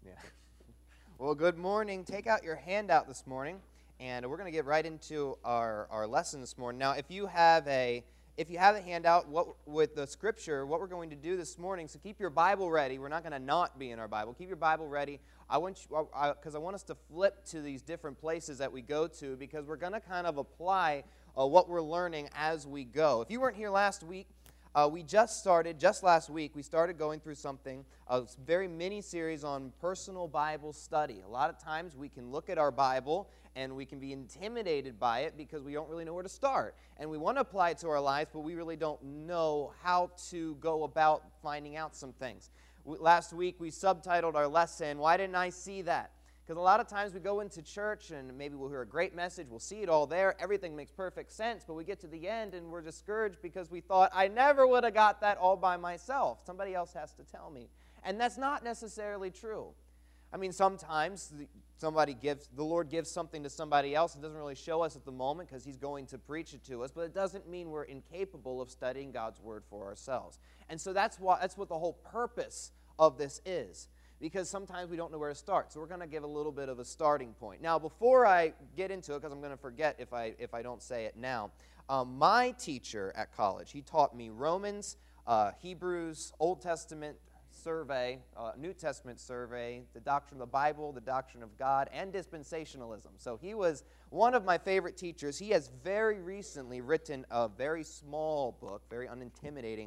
Yeah. Well, good morning. Take out your handout this morning, and we're going to get right into our lesson this morning. Now, if you have a handout with the scripture, what we're going to do this morning, so keep your Bible ready. We're not going to not be in our Bible. Keep your Bible ready. I want us to flip to these different places that we go to, because we're going to kind of apply what we're learning as we go. If you weren't here last week, just last week, we started going through a very mini-series on personal Bible study. A lot of times we can look at our Bible and we can be intimidated by it because we don't really know where to start. And we want to apply it to our lives, but we really don't know how to go about finding out some things. Last week, we subtitled our lesson, "Why Didn't I See That?" Because a lot of times we go into church and maybe we'll hear a great message, we'll see it all there, everything makes perfect sense, but we get to the end and we're discouraged because we thought, I never would have got that all by myself. Somebody else has to tell me. And that's not necessarily true. I mean, sometimes the Lord gives something to somebody else. It doesn't really show us at the moment because He's going to preach it to us, but it doesn't mean we're incapable of studying God's Word for ourselves. And so that's what the whole purpose of this is. Because sometimes we don't know where to start. So we're going to give a little bit of a starting point. Now, before I get into it, because I'm going to forget if I don't say it now, my teacher at college, he taught me Romans, Hebrews, Old Testament survey, New Testament survey, the doctrine of the Bible, the doctrine of God, and dispensationalism. So he was one of my favorite teachers. He has very recently written a very small book, very unintimidating,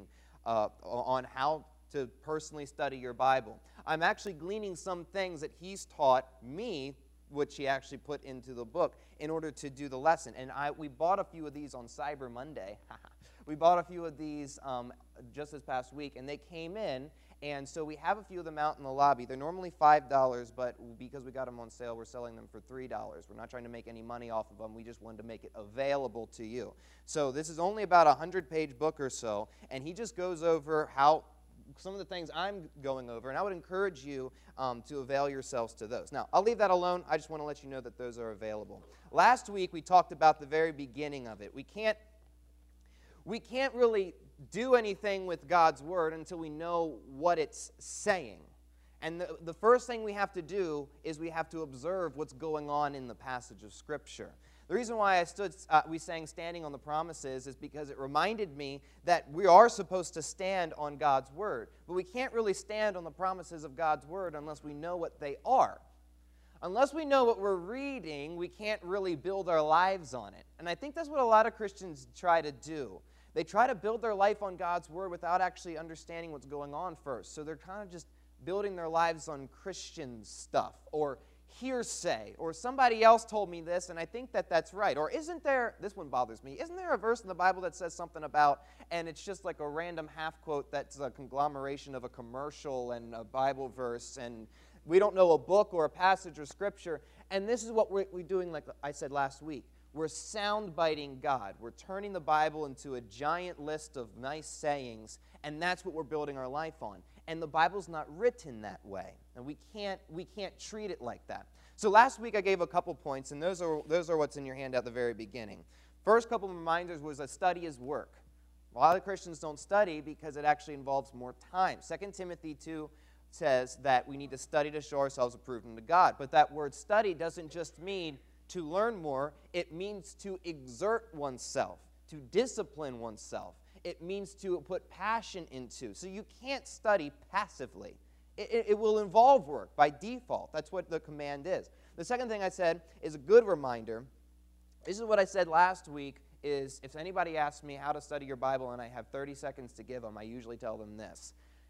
on how to personally study your Bible. I'm actually gleaning some things that he's taught me, which he actually put into the book, in order to do the lesson. And we bought a few of these on Cyber Monday. We bought a few of these just this past week, and they came in, and so we have a few of them out in the lobby. They're normally $5, but because we got them on sale, we're selling them for $3. We're not trying to make any money off of them. We just wanted to make it available to you. So this is only about a 100-page book or so, and he just goes over some of the things I'm going over, and I would encourage you to avail yourselves to those. Now, I'll leave that alone. I just want to let you know that those are available. Last week, we talked about the very beginning of it. We can't really do anything with God's Word until we know what it's saying. And the first thing we have to do is we have to observe what's going on in the passage of Scripture. The reason why we sang Standing on the Promises is because it reminded me that we are supposed to stand on God's Word. But we can't really stand on the promises of God's Word unless we know what they are. Unless we know what we're reading, we can't really build our lives on it. And I think that's what a lot of Christians try to do. They try to build their life on God's Word without actually understanding what's going on first. So they're kind of just building their lives on Christian stuff, or hearsay, or somebody else told me this and I think that that's right. Or isn't there, this one bothers me, isn't there a verse in the Bible that says something about, and it's just like a random half quote that's a conglomeration of a commercial and a Bible verse, and we don't know a book or a passage or scripture. And this is what we're doing, like I said last week. We're sound-biting God. We're turning the Bible into a giant list of nice sayings, and that's what we're building our life on. And the Bible's not written that way, and we can't treat it like that. So last week I gave a couple points, and those are what's in your handout at the very beginning. First couple of reminders was that study is work. A lot of Christians don't study because it actually involves more time. 2 Timothy 2 says that we need to study to show ourselves approved unto God. But that word study doesn't just mean to learn more. It means to exert oneself, to discipline oneself. It means to put passion into. So you can't study passively. It will involve work by default. That's what the command is. The second thing I said is a good reminder. This is what I said last week, is if anybody asks me how to study your Bible and I have 30 seconds to give them, I usually tell them this.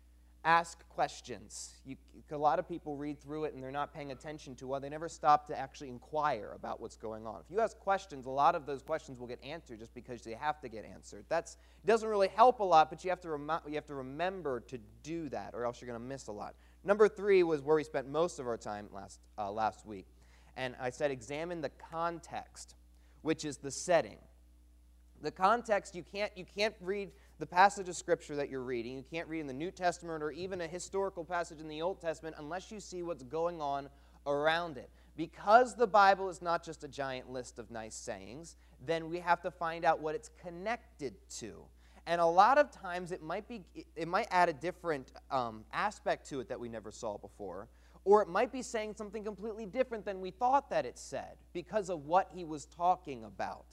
Ask questions. A lot of people read through it and they're not paying attention to it. They never stop to actually inquire about what's going on. If you ask questions, a lot of those questions will get answered just because they have to get answered. It doesn't really help a lot, but you have to remember to do that, or else you're going to miss a lot. Number 3 was where we spent most of our time last week. And I said examine the context, which is the setting. The context, you can't read the passage of Scripture that you're reading. You can't read in the New Testament or even a historical passage in the Old Testament unless you see what's going on around it. Because the Bible is not just a giant list of nice sayings, then we have to find out what it's connected to. And a lot of times it might add a different aspect to it that we never saw before, Or it might be saying something completely different than we thought that it said because of what he was talking about.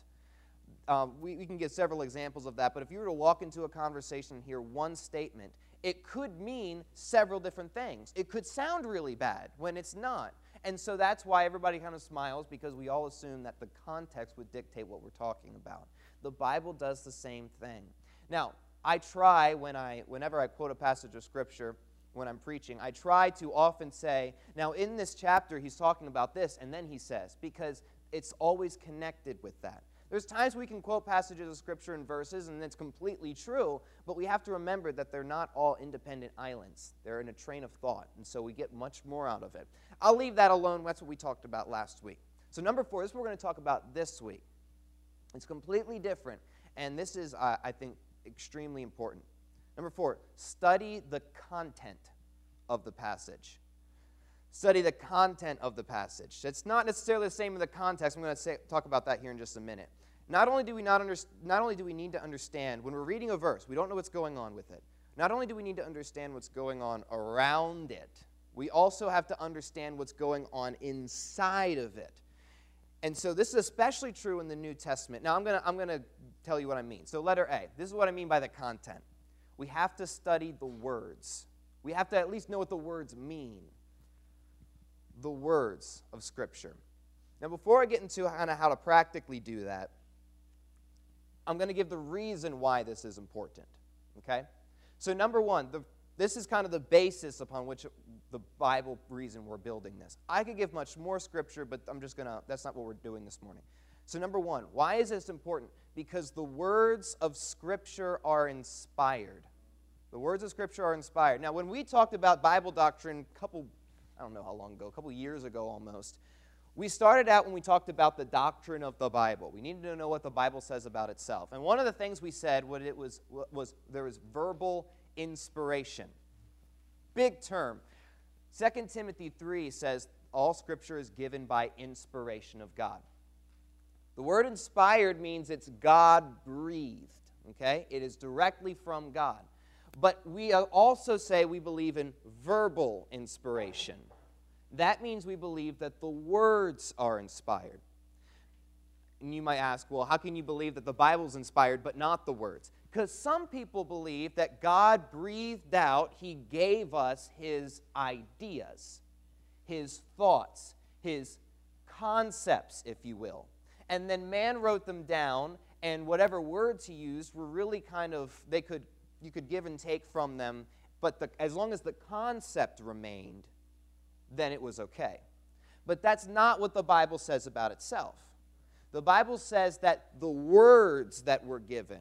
We can give several examples of that, but if you were to walk into a conversation and hear one statement, it could mean several different things. It could sound really bad when it's not. And so that's why everybody kind of smiles, because we all assume that the context would dictate what we're talking about. The Bible does the same thing. Now, I try, whenever I quote a passage of Scripture, when I'm preaching, I try to often say, now in this chapter he's talking about this, and then he says, because it's always connected with that. There's times we can quote passages of Scripture and verses, and it's completely true, but we have to remember that they're not all independent islands. They're in a train of thought, and so we get much more out of it. I'll leave that alone. That's what we talked about last week. So number 4, this is what we're going to talk about this week. It's completely different, and this is, I think, extremely important. Number 4, study the content of the passage. Study the content of the passage. It's not necessarily the same in the context. I'm going to talk about that here in just a minute. Not only do we need to understand, when we're reading a verse, we don't know what's going on with it. Not only do we need to understand what's going on around it, we also have to understand what's going on inside of it. And so this is especially true in the New Testament. Now I'm going to tell you what I mean. So letter A, this is what I mean by the content. We have to study the words. We have to at least know what the words mean. The words of Scripture. Now before I get into kind of how to practically do that, I'm going to give the reason why this is important. Okay? So number 1, this is kind of the basis upon which the Bible reason we're building this. I could give much more Scripture, but that's not what we're doing this morning. So number 1, why is this important? Because the words of Scripture are inspired. The words of Scripture are inspired. Now, when we talked about Bible doctrine I don't know how long ago, a couple years ago almost, we started out when we talked about the doctrine of the Bible. We needed to know what the Bible says about itself. And one of the things we said was there was verbal inspiration. Big term. 2 Timothy 3 says all Scripture is given by inspiration of God. The word inspired means it's God-breathed. Okay? It is directly from God. But we also say we believe in verbal inspiration. That means we believe that the words are inspired. And you might ask, well, how can you believe that the Bible's inspired but not the words? Because some people believe that God breathed out, He gave us His ideas, His thoughts, His concepts, if you will. And then man wrote them down, and whatever words He used were really kind of, you could give and take from them, but as long as the concept remained, then it was okay. But that's not what the Bible says about itself. The Bible says that the words that were given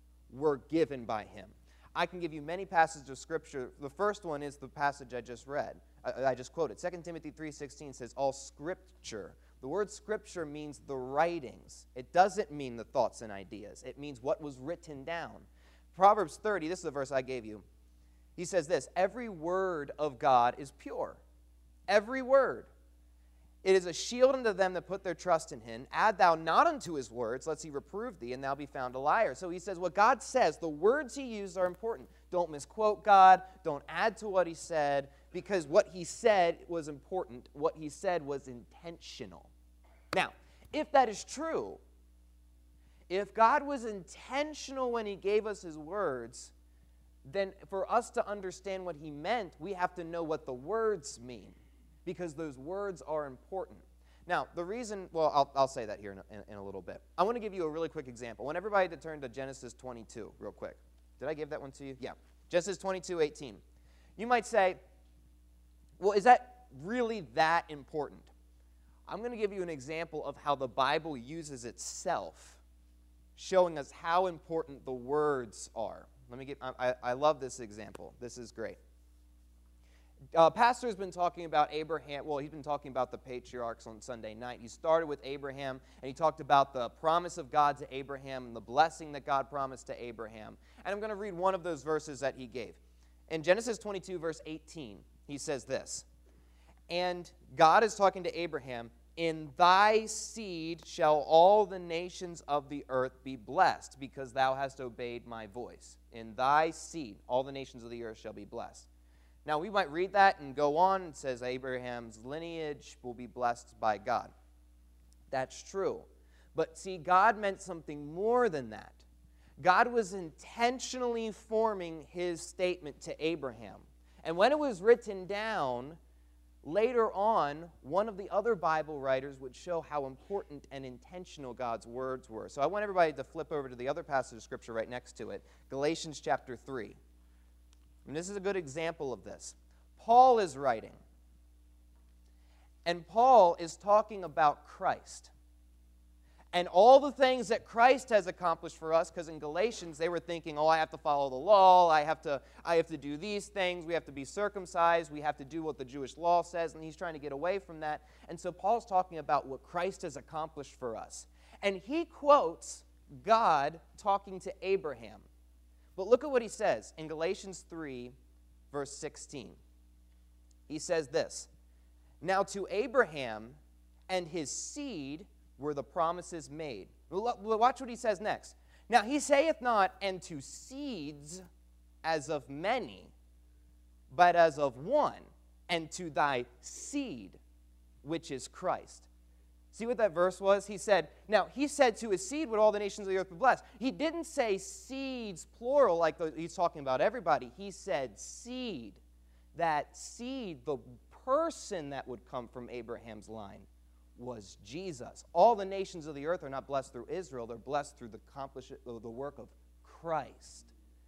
by Him. I can give you many passages of Scripture. The first one is the passage I just read. I just quoted. 2 Timothy 3:16 says, all Scripture. The word Scripture means the writings. It doesn't mean the thoughts and ideas. It means what was written down. Proverbs 30, this is the verse I gave you. He says this, every word of God is pure. Every word. It is a shield unto them that put their trust in Him. Add thou not unto His words, lest He reprove thee, and thou be found a liar. So he says what God says, the words He used are important. Don't misquote God. Don't add to what He said, because what He said was important. What He said was intentional. Now, if that is true, if God was intentional when He gave us His words, then for us to understand what He meant, we have to know what the words mean, because those words are important. Now, the reason, well, I'll say that here in a little bit. I want to give you a really quick example. I want everybody to turn to Genesis 22 real quick. Did I give that one to you? Yeah. Genesis 22:18. You might say, well, is that really that important? I'm going to give you an example of how the Bible uses itself, showing us how important the words are. I love this example. This is great. Pastor's been talking about Abraham. Well, he's been talking about the patriarchs on Sunday night. He started with Abraham, and he talked about the promise of God to Abraham and the blessing that God promised to Abraham. And I'm going to read one of those verses that he gave. In Genesis 22, verse 18, he says this, and God is talking to Abraham, in thy seed shall all the nations of the earth be blessed, because thou hast obeyed my voice. In thy seed, all the nations of the earth shall be blessed. Now, we might read that and go on and says Abraham's lineage will be blessed by God. That's true. But see, God meant something more than that. God was intentionally forming his statement to Abraham. And when it was written down, later on, one of the other Bible writers would show how important and intentional God's words were. So I want everybody to flip over to the other passage of Scripture right next to it, Galatians chapter 3. And this is a good example of this. Paul is writing. And Paul is talking about Christ. And all the things that Christ has accomplished for us, because in Galatians they were thinking, I have to follow the law, I have to do these things, we have to be circumcised, we have to do what the Jewish law says, and he's trying to get away from that. And so Paul's talking about what Christ has accomplished for us. And he quotes God talking to Abraham. But look at what he says in Galatians 3, verse 16. He says this, "Now to Abraham and his seed were the promises made." Watch what he says next. "Now he saith not, and to seeds as of many, but as of one, and to thy seed, which is Christ." See what that verse was? He said to his seed would all the nations of the earth be blessed. He didn't say seeds, plural, like he's talking about everybody. He said seed. That seed, the person that would come from Abraham's line, was Jesus. All the nations of the earth are not blessed through Israel. They're blessed through the work of Christ.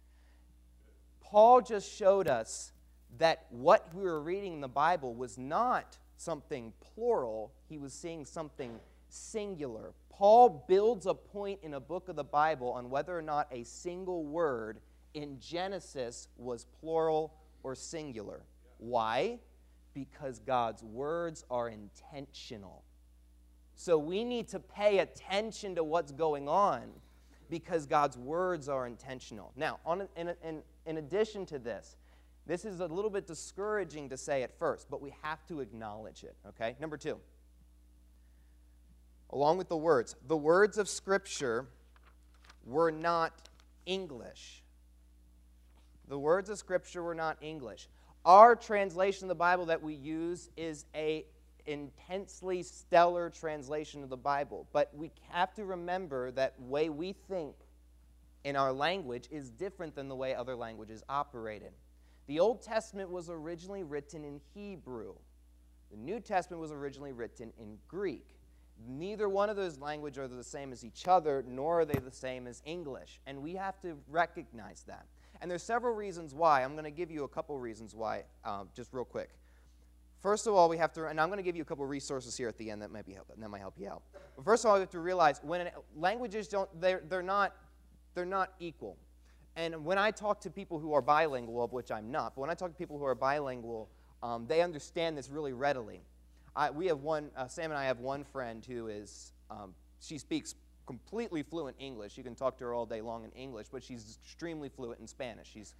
Paul just showed us that what we were reading in the Bible was not something plural. He was seeing something singular. Paul builds a point in a book of the Bible on whether or not a single word in Genesis was plural or singular. Why? Because God's words are intentional. So we need to pay attention to what's going on because God's words are intentional. Now, in addition to this is a little bit discouraging to say at first, but we have to acknowledge it, okay? Number 2, along with the words of Scripture were not English. The words of Scripture were not English. Our translation of the Bible that we use is a intensely stellar translation of the Bible, but we have to remember that way we think in our language is different than the way other languages operated. The Old Testament was originally written in Hebrew. The New Testament was originally written in Greek. Neither one of those languages are the same as each other, nor are they the same as English, and we have to recognize that. And there's several reasons why. I'm going to give you a couple reasons why, just real quick. First of all, we have to, and I'm going to give you a couple resources here at the end that might help you out. But first of all, we have to realize when languages they're not equal. And when I talk to people who are bilingual, of which I'm not, but when I talk to people who are bilingual, they understand this really readily. Sam and I have one friend who is, she speaks completely fluent English. You can talk to her all day long in English, but she's extremely fluent in Spanish. She's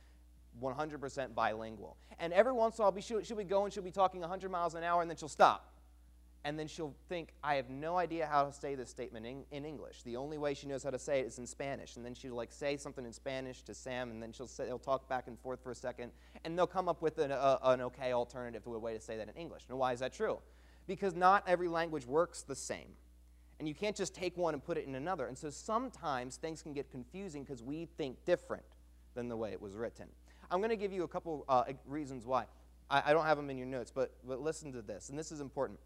100% bilingual. And every once in a while, she'll be going, she'll be talking 100 miles an hour, and then she'll stop. And then she'll think, I have no idea how to say this statement in English. The only way she knows how to say it is in Spanish. And then she'll say something in Spanish to Sam, and then they'll talk back and forth for a second, and they'll come up with an okay alternative to a way to say that in English. Now, why is that true? Because not every language works the same. And you can't just take one and put it in another. And so sometimes things can get confusing because we think different than the way it was written. I'm going to give you a couple reasons why. I don't have them in your notes, but listen to this, and this is important.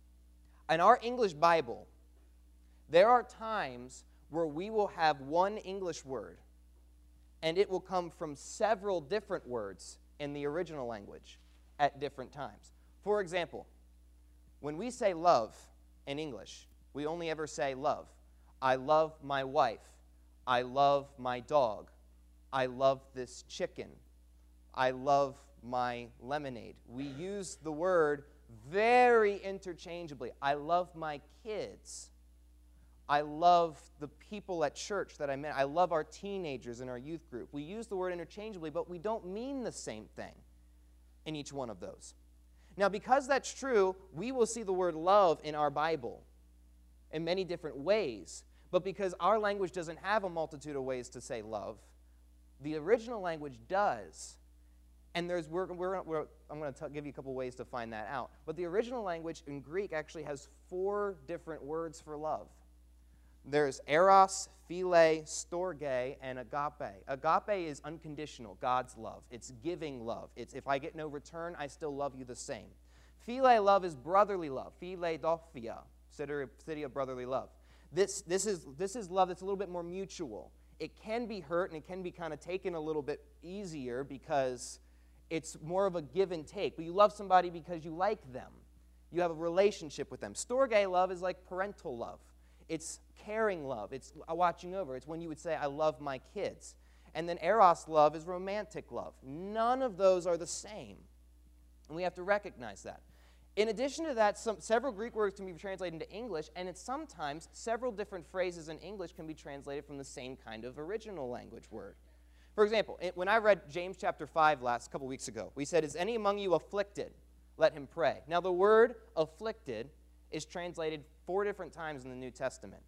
In our English Bible, there are times where we will have one English word, and it will come from several different words in the original language at different times. For example, when we say love in English, we only ever say love. I love my wife. I love my dog. I love this chicken. I love my lemonade. We use the word very interchangeably. I love my kids. I love the people at church that I met. I love our teenagers in our youth group. We use the word interchangeably, but we don't mean the same thing in each one of those. Now, because that's true, we will see the word love in our Bible in many different ways. But because our language doesn't have a multitude of ways to say love, the original language does. And I'm going to give you a couple ways to find that out. But the original language in Greek actually has 4 different words for love. There's eros, philia, storge, and agape. Agape is unconditional, God's love. It's giving love. It's if I get no return, I still love you the same. Philia love is brotherly love. Philadelphia, city of brotherly love. This is love that's a little bit more mutual. It can be hurt and it can be kind of taken a little bit easier because it's more of a give and take. But you love somebody because you like them. You have a relationship with them. Storge love is like parental love. It's caring love. It's watching over. It's when you would say, I love my kids. And then eros love is romantic love. None of those are the same. And we have to recognize that. In addition to that, several Greek words can be translated into English, and it's sometimes several different phrases in English can be translated from the same kind of original language word. For example, when I read James chapter 5 a couple weeks ago, we said, is any among you afflicted? Let him pray. Now the word afflicted is translated 4 different times in the New Testament,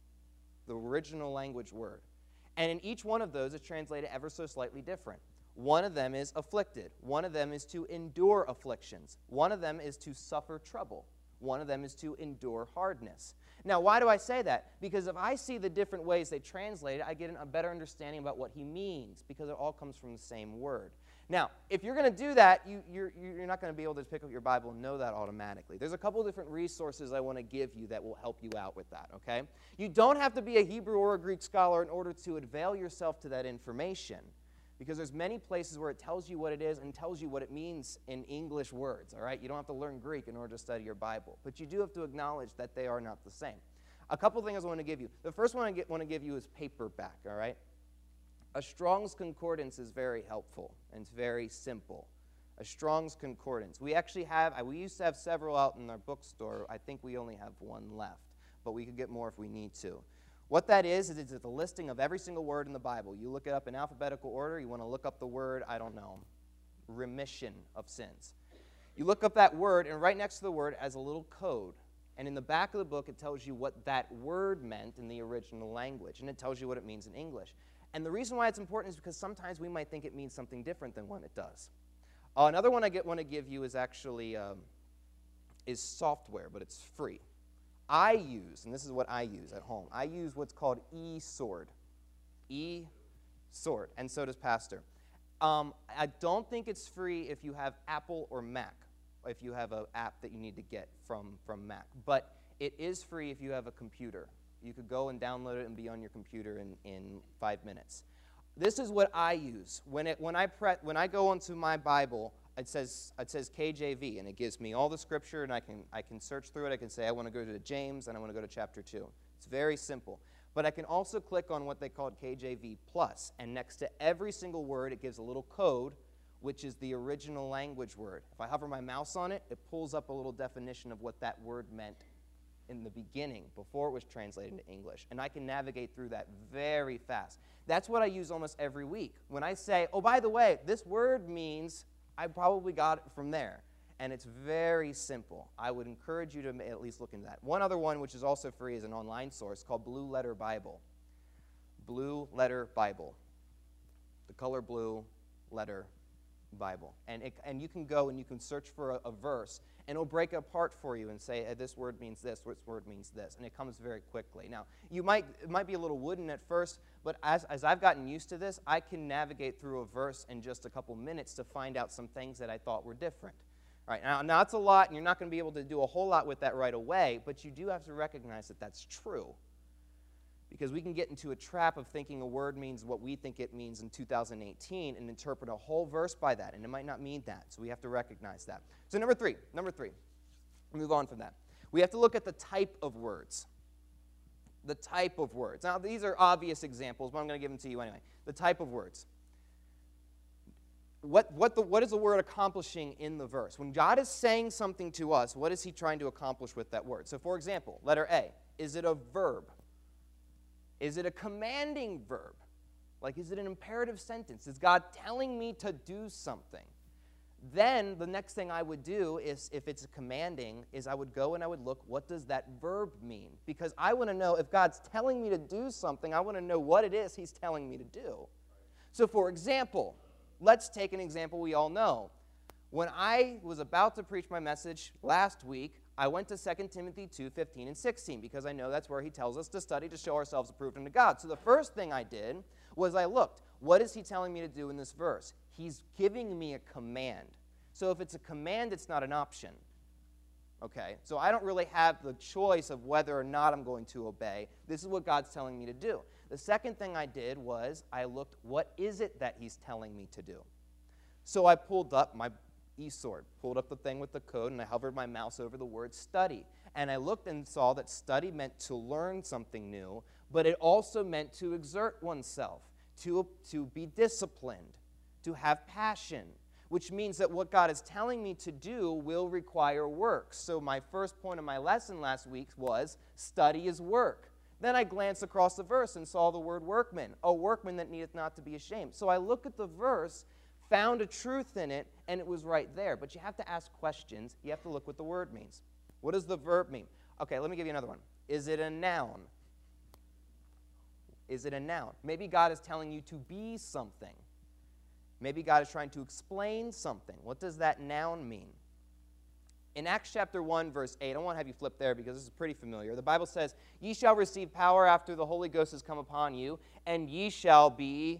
the original language word. And in each one of those, it's translated ever so slightly different. One of them is afflicted. One of them is to endure afflictions. One of them is to suffer trouble. One of them is to endure hardness. Now, why do I say that? Because if I see the different ways they translate it, I get a better understanding about what he means, because it all comes from the same word. Now, if you're going to do that, you're not going to be able to pick up your Bible and know that automatically. There's a couple different resources I want to give you that will help you out with that, okay? You don't have to be a Hebrew or a Greek scholar in order to avail yourself to that information, because there's many places where it tells you what it is and tells you what it means in English words, all right? You don't have to learn Greek in order to study your Bible, but you do have to acknowledge that they are not the same. A couple things I want to give you. The first one I want to give you is paperback, all right? A Strong's Concordance is very helpful, and it's very simple. A Strong's Concordance. We used to have several out in our bookstore. I think we only have one left, but we could get more if we need to. What that is it's a listing of every single word in the Bible. You look it up in alphabetical order. You want to look up the word, I don't know, remission of sins. You look up that word, and right next to the word as a little code. And in the back of the book, it tells you what that word meant in the original language, and it tells you what it means in English. And the reason why it's important is because sometimes we might think it means something different than what it does. Another one I want to give you is actually is software, but it's free. I use, and this is what I use at home, I use what's called eSword. eSword, and so does Pastor. I don't think it's free if you have Apple or Mac, if you have an app that you need to get from Mac. But it is free if you have a computer. You could go and download it and be on your computer in 5 minutes. This is what I use. When I go onto my Bible, it says KJV, and it gives me all the scripture, and I can search through it. I can say I want to go to James, and I want to go to chapter 2. It's very simple. But I can also click on what they call KJV Plus, and next to every single word, it gives a little code, which is the original language word. If I hover my mouse on it, it pulls up a little definition of what that word meant in the beginning, before it was translated into English. And I can navigate through that very fast. That's what I use almost every week. When I say, oh, by the way, this word means, I probably got it from there. And it's very simple. I would encourage you to at least look into that. One other one, which is also free, is an online source called Blue Letter Bible. Blue Letter Bible. The color blue letter Bible. And you can go and you can search for a verse, and it'll break it apart for you and say, this word means this word means this, and it comes very quickly. Now, it might be a little wooden at first, but as I've gotten used to this, I can navigate through a verse in just a couple minutes to find out some things that I thought were different. All right, now it's a lot, and you're not going to be able to do a whole lot with that right away, but you do have to recognize that that's true. Because we can get into a trap of thinking a word means what we think it means in 2018 and interpret a whole verse by that, and it might not mean that, so we have to recognize that. So number three, move on from that. We have to look at the type of words. The type of words. Now, these are obvious examples, but I'm going to give them to you anyway. The type of words. What is the word accomplishing in the verse? When God is saying something to us, what is he trying to accomplish with that word? So, for example, letter A, is it a verb? Is it a commanding verb? Like, is it an imperative sentence? Is God telling me to do something? Then the next thing I would do is, if it's a commanding, is I would go and I would look, what does that verb mean? Because I want to know, if God's telling me to do something, I want to know what it is he's telling me to do. So, for example, let's take an example we all know. When I was about to preach my message last week, I went to 2 Timothy 2:15 and 16 because I know that's where he tells us to study to show ourselves approved unto God. So the first thing I did was I looked, what is he telling me to do in this verse? He's giving me a command. So if it's a command, it's not an option. Okay, so I don't really have the choice of whether or not I'm going to obey. This is what God's telling me to do. The second thing I did was I looked, what is it that he's telling me to do? So I pulled up my eSword, pulled up the thing with the code, and I hovered my mouse over the word study. And I looked and saw that study meant to learn something new, but it also meant to exert oneself, to be disciplined, to have passion, which means that what God is telling me to do will require work. So my first point of my lesson last week was study is work. Then I glanced across the verse and saw the word workman, a workman that needeth not to be ashamed. So I looked at the verse, found a truth in it, and it was right there. But you have to ask questions. You have to look what the word means. What does the verb mean? Okay, let me give you another one. Is it a noun? Is it a noun? Maybe God is telling you to be something. Maybe God is trying to explain something. What does that noun mean? In Acts chapter 1, verse 8, I want to have you flip there because this is pretty familiar. The Bible says, ye shall receive power after the Holy Ghost has come upon you, and ye shall be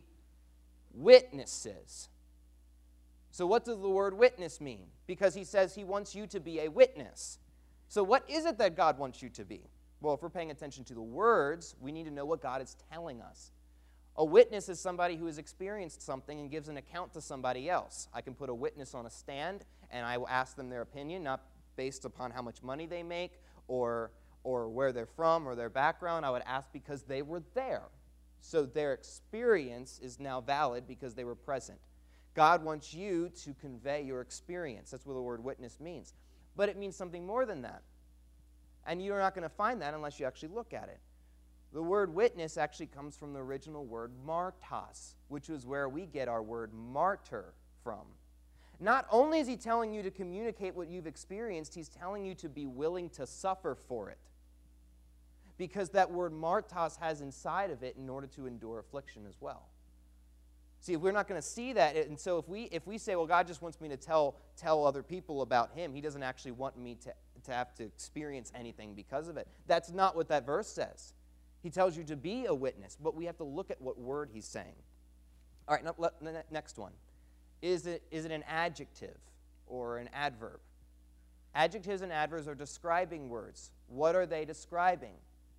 witnesses. So what does the word witness mean? Because he says he wants you to be a witness. So what is it that God wants you to be? Well, if we're paying attention to the words, we need to know what God is telling us. A witness is somebody who has experienced something and gives an account to somebody else. I can put a witness on a stand, and I will ask them their opinion, not based upon how much money they make or where they're from or their background. I would ask because they were there. So their experience is now valid because they were present. God wants you to convey your experience. That's what the word witness means. But it means something more than that. And you're not going to find that unless you actually look at it. The word witness actually comes from the original word martos, which is where we get our word martyr from. Not only is he telling you to communicate what you've experienced, he's telling you to be willing to suffer for it. Because that word martos has inside of it in order to endure affliction as well. See, we're not going to see that, and so if we say, well, God just wants me to tell other people about him, he doesn't actually want me to have to experience anything because of it. That's not what that verse says. He tells you to be a witness, but we have to look at what word he's saying. All right, now, next one. Is it an adjective or an adverb? Adjectives and adverbs are describing words. What are they describing?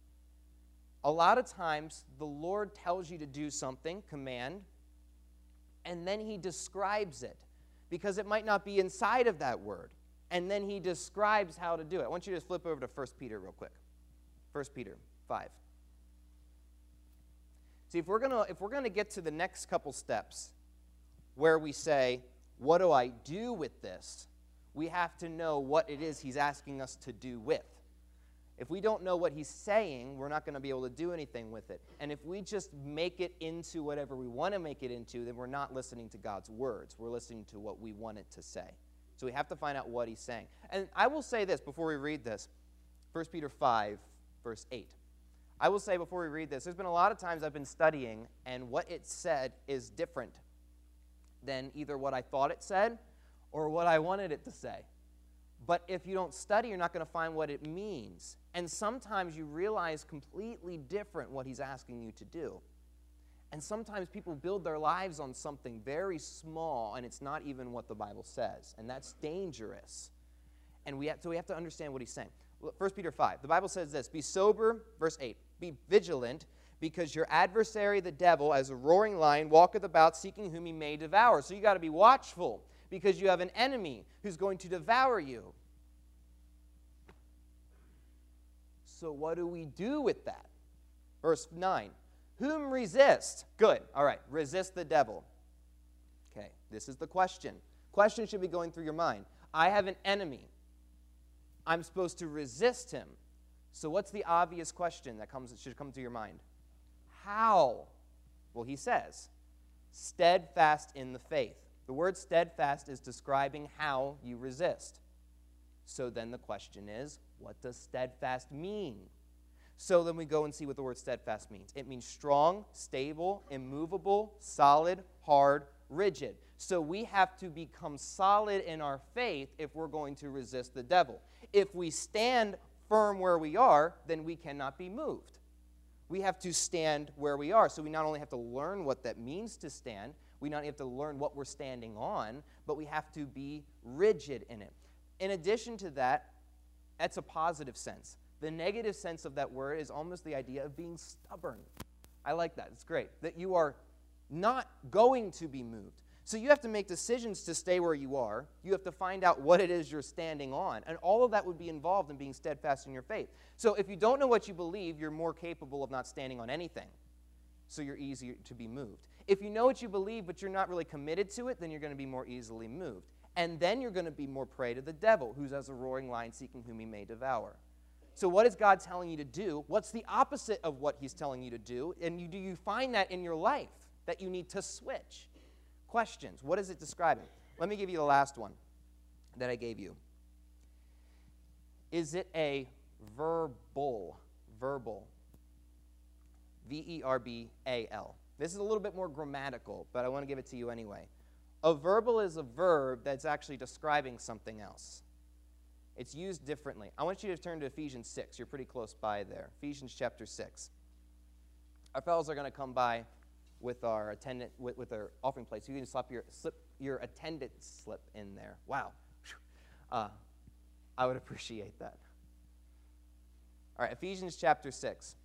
A lot of times, the Lord tells you to do something, command, and then he describes it because it might not be inside of that word. And then he describes how to do it. I want you to flip over to 1 Peter real quick. 1 Peter 5. See, if we're gonna get to the next couple steps where we say, what do I do with this? We have to know what it is he's asking us to do with. If we don't know what he's saying, we're not going to be able to do anything with it. And if we just make it into whatever we want to make it into, then we're not listening to God's words. We're listening to what we want it to say. So we have to find out what he's saying. And I will say this before we read this, 1 Peter 5, verse 8. I will say before we read this, there's been a lot of times I've been studying, and what it said is different than either what I thought it said or what I wanted it to say. But if you don't study, you're not going to find what it means. And sometimes you realize completely different what he's asking you to do. And sometimes people build their lives on something very small, and it's not even what the Bible says. And that's dangerous. And so we have to understand what he's saying. 1 Peter 5, the Bible says this, be sober, verse 8, be vigilant, because your adversary, the devil, as a roaring lion, walketh about seeking whom he may devour. So you got to be watchful, because you have an enemy who's going to devour you. So what do we do with that? Verse 9, whom resist? Good, all right, resist the devil. Okay, this is the question. Question should be going through your mind. I have an enemy. I'm supposed to resist him. So what's the obvious question that should come to your mind? How? Well, he says, steadfast in the faith. The word steadfast is describing how you resist. So then the question is, what does steadfast mean? So then we go and see what the word steadfast means. It means strong, stable, immovable, solid, hard, rigid. So we have to become solid in our faith if we're going to resist the devil. If we stand firm where we are, then we cannot be moved. We have to stand where we are. So we not only have to learn what that means to stand, we not only have to learn what we're standing on, but we have to be rigid in it. In addition to that, that's a positive sense. The negative sense of that word is almost the idea of being stubborn. I like that. It's great. That you are not going to be moved. So you have to make decisions to stay where you are. You have to find out what it is you're standing on. And all of that would be involved in being steadfast in your faith. So if you don't know what you believe, you're more capable of not standing on anything. So you're easier to be moved. If you know what you believe, but you're not really committed to it, then you're going to be more easily moved. And then you're going to be more prey to the devil, who's as a roaring lion seeking whom he may devour. So what is God telling you to do? What's the opposite of what he's telling you to do? And do you find that in your life, that you need to switch? Questions. What is it describing? Let me give you the last one that I gave you. Is it a verbal? Verbal. V-E-R-B-A-L. This is a little bit more grammatical, but I want to give it to you anyway. A verbal is a verb that's actually describing something else. It's used differently. I want you to turn to Ephesians 6. You're pretty close by there. Ephesians chapter 6. Our fellows are going to come by with our attendant, with their offering plates. You can slip your attendance slip in there. Wow. I would appreciate that. All right, Ephesians chapter 6.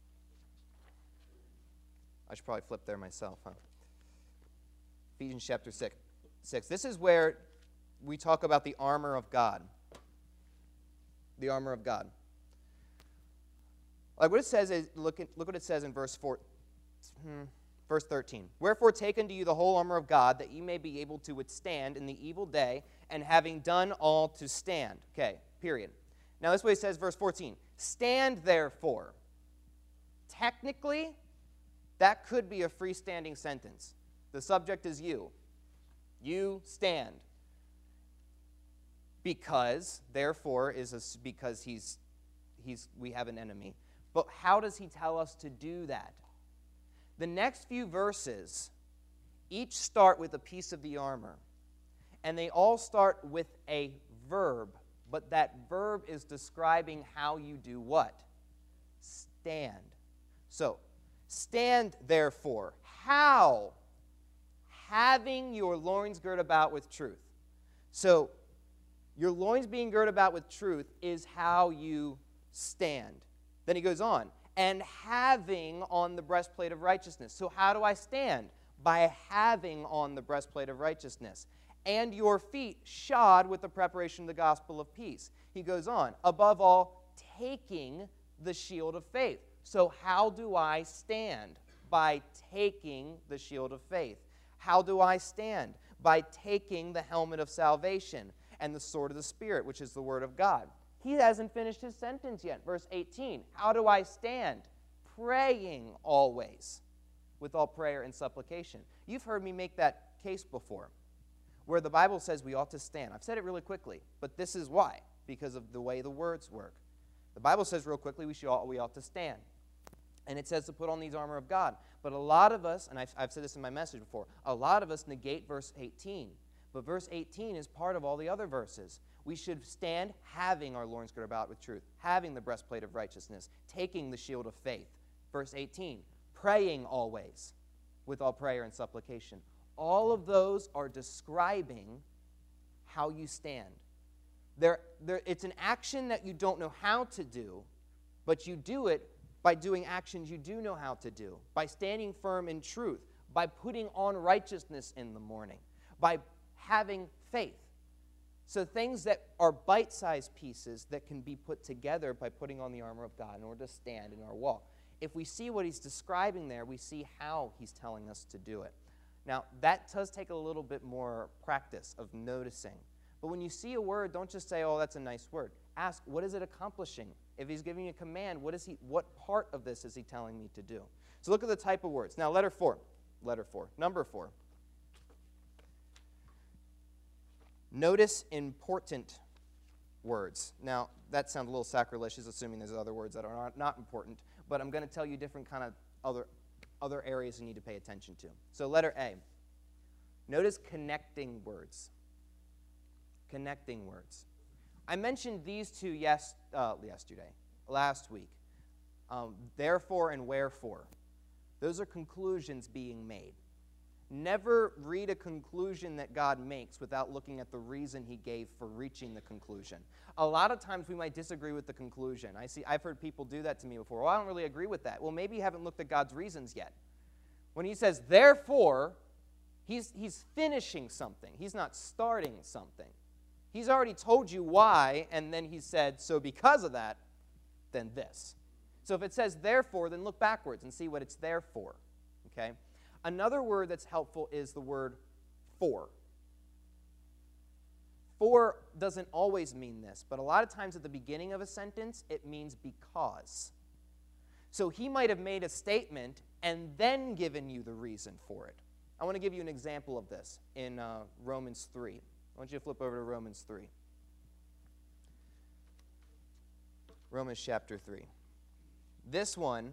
I should probably flip there myself, huh? Ephesians chapter 6. This is where we talk about the armor of God. The armor of God. Like what it says is, look what it says in verse 13. Wherefore take unto you the whole armor of God, that ye may be able to withstand in the evil day, and having done all to stand. Okay, period. Now this is what it says, verse 14. Stand therefore. Technically, that could be a freestanding sentence. The subject is you. You stand. Because, therefore, because we have an enemy. But how does he tell us to do that? The next few verses each start with a piece of the armor. And they all start with a verb. But that verb is describing how you do what? Stand. So, stand therefore. How? Having your loins girt about with truth. So, your loins being girt about with truth is how you stand. Then he goes on, and having on the breastplate of righteousness. So how do I stand? By having on the breastplate of righteousness. And your feet shod with the preparation of the gospel of peace. He goes on, above all, taking the shield of faith. So how do I stand? By taking the shield of faith. How do I stand? By taking the helmet of salvation and the sword of the Spirit, which is the word of God. He hasn't finished his sentence yet. Verse 18, how do I stand? Praying always with all prayer and supplication. You've heard me make that case before, where the Bible says we ought to stand. I've said it really quickly, but this is why, because of the way the words work. The Bible says real quickly we ought to stand. And it says to put on these armor of God. But a lot of us, and I've said this in my message before, a lot of us negate verse 18. But verse 18 is part of all the other verses. We should stand having our loins girt about with truth, having the breastplate of righteousness, taking the shield of faith. Verse 18, praying always with all prayer and supplication. All of those are describing how you stand. It's an action that you don't know how to do, but you do it by doing actions you do know how to do, by standing firm in truth, by putting on righteousness in the morning, by having faith. So things that are bite-sized pieces that can be put together by putting on the armor of God in order to stand in our walk. If we see what he's describing there, we see how he's telling us to do it. Now, that does take a little bit more practice of noticing. But when you see a word, don't just say, oh, that's a nice word. Ask, what is it accomplishing? If he's giving you a command, what part of this is he telling me to do? So look at the type of words. Now, number 4. Notice important words. Now, that sounds a little sacrilegious, assuming there's other words that are not important, but I'm going to tell you different kind of other areas you need to pay attention to. So letter A, Notice connecting words. Connecting words. I mentioned these two last week. Therefore and wherefore. Those are conclusions being made. Never read a conclusion that God makes without looking at the reason he gave for reaching the conclusion. A lot of times we might disagree with the conclusion. I've heard people do that to me before. Well, I don't really agree with that. Well, maybe you haven't looked at God's reasons yet. When he says, therefore, he's finishing something. He's not starting something. He's already told you why, and then he said, so because of that, then this. So if it says therefore, then look backwards and see what it's there for. Okay? Another word that's helpful is the word for. For doesn't always mean this, but a lot of times at the beginning of a sentence, it means because. So he might have made a statement and then given you the reason for it. I want to give you an example of this in Romans 3. I want you to flip over to Romans 3. Romans chapter 3. This one,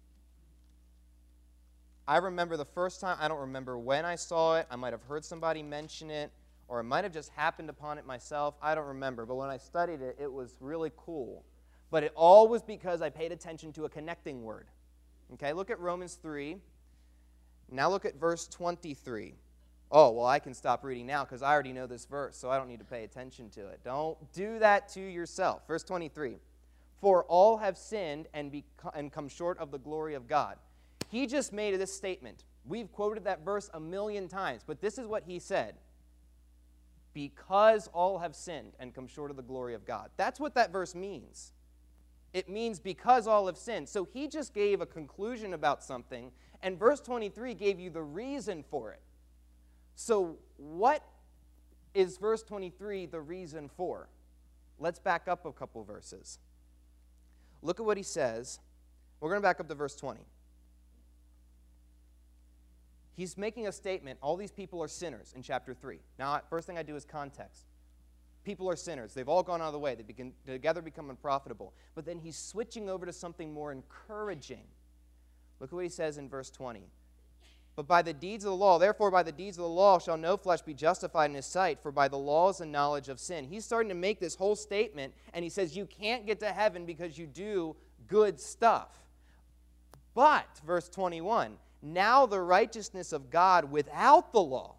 I remember the first time. I don't remember when I saw it. I might have heard somebody mention it, or I might have just happened upon it myself. I don't remember. But when I studied it, it was really cool. But it all was because I paid attention to a connecting word. Okay, look at Romans 3. Now look at verse 23. Oh, well, I can stop reading now because I already know this verse, so I don't need to pay attention to it. Don't do that to yourself. Verse 23. For all have sinned and come short of the glory of God. He just made this statement. We've quoted that verse a million times, but this is what he said. Because all have sinned and come short of the glory of God. That's what that verse means. It means because all have sinned. So he just gave a conclusion about something, and verse 23 gave you the reason for it. So what is verse 23 the reason for? Let's back up a couple verses. Look at what he says. We're going to back up to verse 20. He's making a statement. All these people are sinners in chapter 3. Now, first thing I do is context. People are sinners. They've all gone out of the way. They together become unprofitable. But then he's switching over to something more encouraging. Look at what he says in verse 20. But by the deeds of the law, therefore by the deeds of the law shall no flesh be justified in his sight, for by the law is the knowledge of sin. He's starting to make this whole statement, and he says you can't get to heaven because you do good stuff. But, verse 21, now the righteousness of God without the law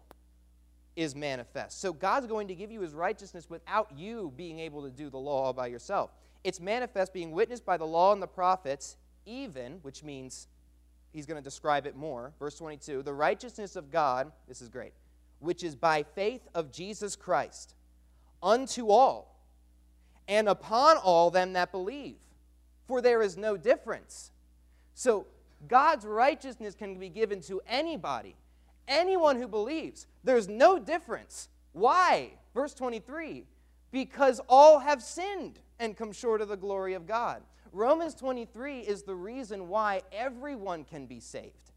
is manifest. So God's going to give you his righteousness without you being able to do the law all by yourself. It's manifest, being witnessed by the law and the prophets, even, which means he's going to describe it more. Verse 22, the righteousness of God, this is great, which is by faith of Jesus Christ, unto all, and upon all them that believe. For there is no difference. So God's righteousness can be given to anybody, anyone who believes. There's no difference. Why? Verse 23, because all have sinned and come short of the glory of God. Romans 23 is the reason why everyone can be saved.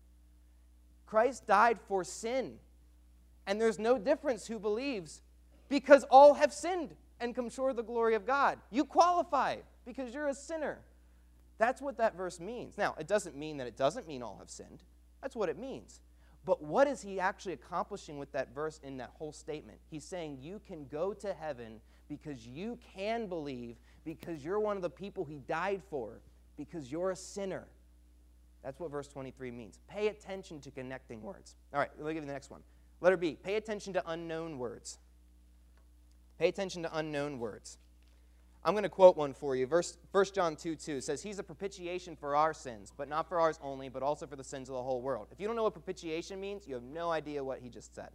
Christ died for sin, and there's no difference who believes because all have sinned and come short of the glory of God. You qualify because you're a sinner. That's what that verse means. Now, it doesn't mean that it doesn't mean all have sinned. That's what it means. But what is he actually accomplishing with that verse in that whole statement? He's saying you can go to heaven because you can believe, because you're one of the people he died for, because you're a sinner. That's what verse 23 means. Pay attention to connecting words. All right, let me give you the next one. Letter B, pay attention to unknown words. Pay attention to unknown words. I'm going to quote one for you. 1 John 2:2 says, he's a propitiation for our sins, but not for ours only, but also for the sins of the whole world. If you don't know what propitiation means, you have no idea what he just said.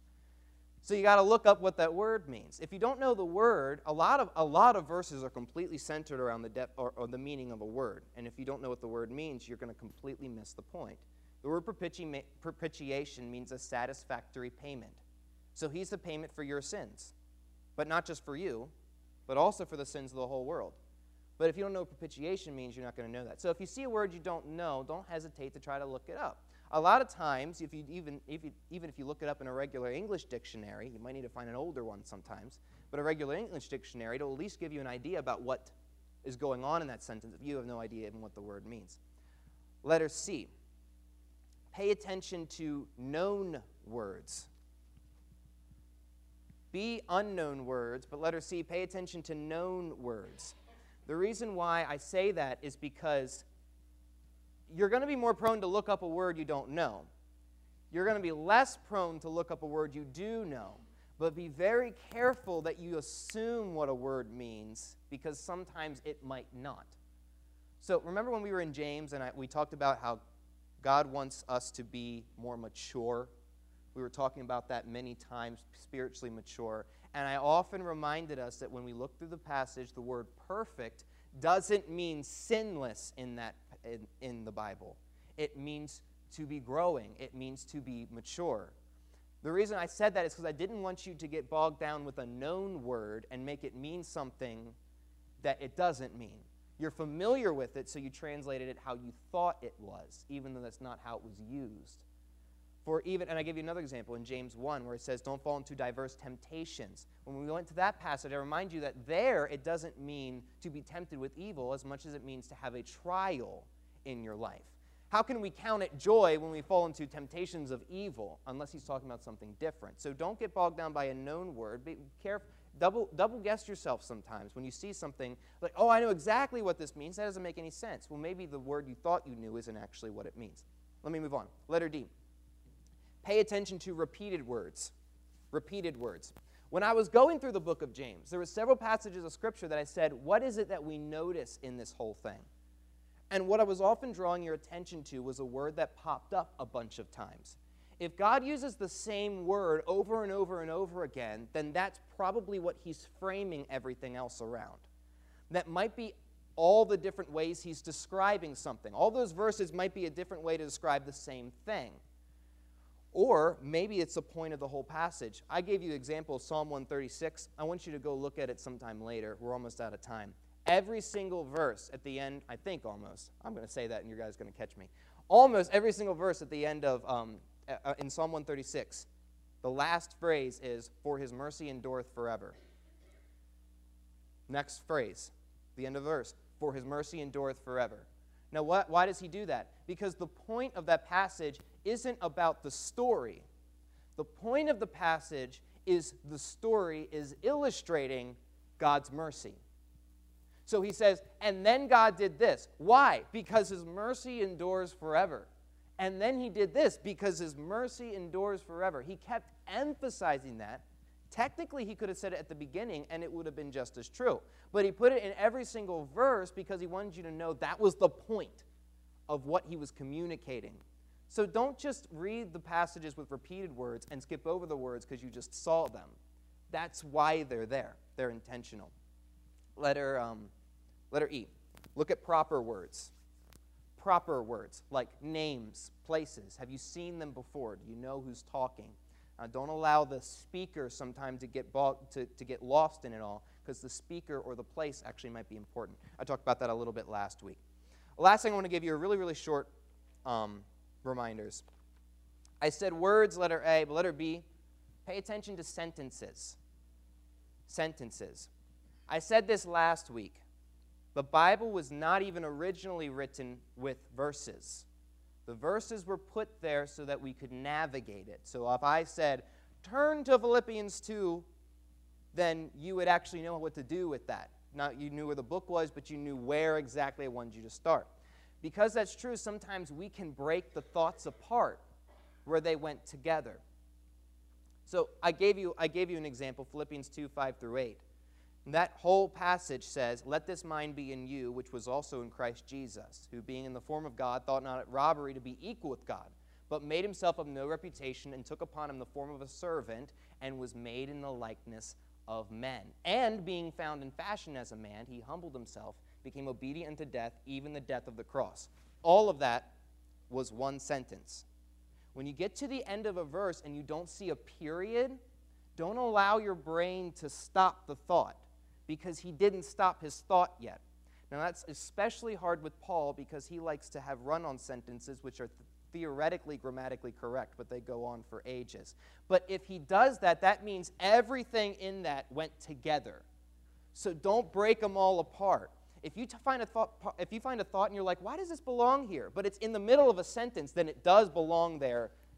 So you got to look up what that word means. If you don't know the word, a lot of verses are completely centered around the depth or the meaning of a word. And if you don't know what the word means, you're going to completely miss the point. The word propitiation means a satisfactory payment. So he's the payment for your sins, but not just for you, but also for the sins of the whole world. But if you don't know what propitiation means, you're not going to know that. So if you see a word you don't know, don't hesitate to try to look it up. A lot of times, even if you look it up in a regular English dictionary, you might need to find an older one sometimes, but a regular English dictionary, it'll at least give you an idea about what is going on in that sentence if you have no idea even what the word means. Letter C, pay attention to known words. B, unknown words, but letter C, pay attention to known words. The reason why I say that is because you're going to be more prone to look up a word you don't know. You're going to be less prone to look up a word you do know. But be very careful that you assume what a word means, because sometimes it might not. So remember when we were in James and we talked about how God wants us to be more mature? We were talking about that many times, spiritually mature. And I often reminded us that when we look through the passage, the word perfect doesn't mean sinless in the Bible. It means to be growing. It means to be mature. The reason I said that is because I didn't want you to get bogged down with a known word and make it mean something that it doesn't mean. You're familiar with it, so you translated it how you thought it was, even though that's not how it was used. And I give you another example in James 1 where it says, don't fall into diverse temptations. When we went to that passage, I remind you that there it doesn't mean to be tempted with evil as much as it means to have a trial in your life. How can we count it joy when we fall into temptations of evil, unless he's talking about something different? So don't get bogged down by a known word. Be careful. Double guess yourself sometimes when you see something like, oh, I know exactly what this means. That doesn't make any sense. Well, maybe the word you thought you knew isn't actually what it means. Let me move on. Letter D. Pay attention to repeated words. Repeated words. When I was going through the book of James, there were several passages of Scripture that I said, what is it that we notice in this whole thing? And what I was often drawing your attention to was a word that popped up a bunch of times. If God uses the same word over and over and over again, then that's probably what he's framing everything else around. That might be all the different ways he's describing something. All those verses might be a different way to describe the same thing. Or maybe it's a point of the whole passage. I gave you an example of Psalm 136. I want you to go look at it sometime later. We're almost out of time. Every single verse at the end, I think almost, I'm going to say that and you guys are going to catch me. Almost every single verse at the end of, in Psalm 136, the last phrase is, for his mercy endureth forever. Next phrase, the end of the verse, for his mercy endureth forever. Now, why does he do that? Because the point of that passage isn't about the story. The point of the passage is the story is illustrating God's mercy. So he says, and then God did this. Why? Because his mercy endures forever. And then he did this because his mercy endures forever. He kept emphasizing that. Technically, he could have said it at the beginning, and it would have been just as true. But he put it in every single verse because he wanted you to know that was the point of what he was communicating. So don't just read the passages with repeated words and skip over the words because you just saw them. That's why they're there. They're intentional. Letter E. Look at proper words. Proper words like names, places. Have you seen them before? Do you know who's talking? Don't allow the speaker sometimes to get lost in it all, because the speaker or the place actually might be important. I talked about that a little bit last week. The last thing I want to give you are really, really short reminders. I said words, letter A, but letter B, pay attention to sentences. Sentences. I said this last week. The Bible was not even originally written with verses. The verses were put there so that we could navigate it. So if I said, turn to Philippians 2, then you would actually know what to do with that. Not you knew where the book was, but you knew where exactly I wanted you to start. Because that's true, sometimes we can break the thoughts apart where they went together. So I gave you an example, Philippians 2, 5 through 8. And that whole passage says, let this mind be in you, which was also in Christ Jesus, who being in the form of God, thought not it robbery to be equal with God, but made himself of no reputation, and took upon him the form of a servant, and was made in the likeness of men. And being found in fashion as a man, he humbled himself, became obedient unto death, even the death of the cross. All of that was one sentence. When you get to the end of a verse and you don't see a period, don't allow your brain to stop the thought, because he didn't stop his thought yet. Now that's especially hard with Paul because he likes to have run-on sentences which are theoretically grammatically correct, but they go on for ages. But if he does that, that means everything in that went together. So don't break them all apart. If you find a thought and you're like, why does this belong here? But it's in the middle of a sentence, then it does belong there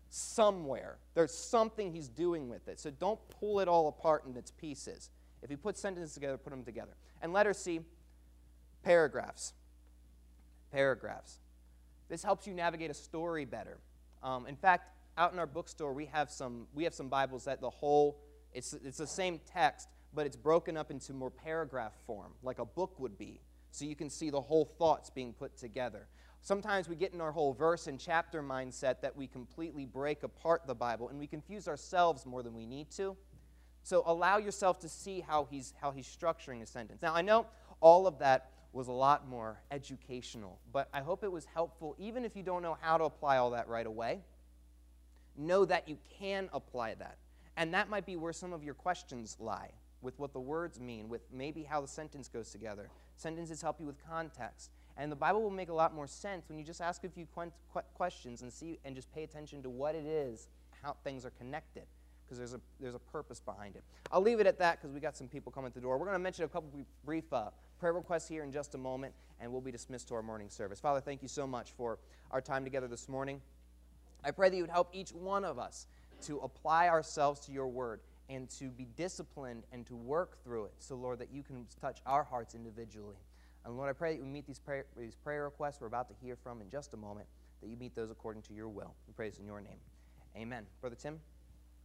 somewhere. There's something he's doing with it. So don't pull it all apart in its pieces. If he puts sentences together, put them together. And letter C, paragraphs. Paragraphs. This helps you navigate a story better. In fact, out in our bookstore, we have some Bibles that it's the same text, but it's broken up into more paragraph form, like a book would be, so you can see the whole thoughts being put together. Sometimes we get in our whole verse and chapter mindset that we completely break apart the Bible, and we confuse ourselves more than we need to. So allow yourself to see how he's structuring a sentence. Now, I know all of that was a lot more educational, but I hope it was helpful, even if you don't know how to apply all that right away. Know that you can apply that. And that might be where some of your questions lie, with what the words mean, with maybe how the sentence goes together. Sentences help you with context. And the Bible will make a lot more sense when you just ask a few questions and just pay attention to what it is, how things are connected, because there's a purpose behind it. I'll leave it at that because we got some people coming to the door. We're going to mention a couple brief prayer requests here in just a moment, and we'll be dismissed to our morning service. Father, thank you so much for our time together this morning. I pray that you would help each one of us to apply ourselves to your word and to be disciplined and to work through it. So, Lord, that you can touch our hearts individually. And, Lord, I pray that you meet these prayer requests we're about to hear from in just a moment, that you meet those according to your will. We pray this in your name. Amen. Brother Tim?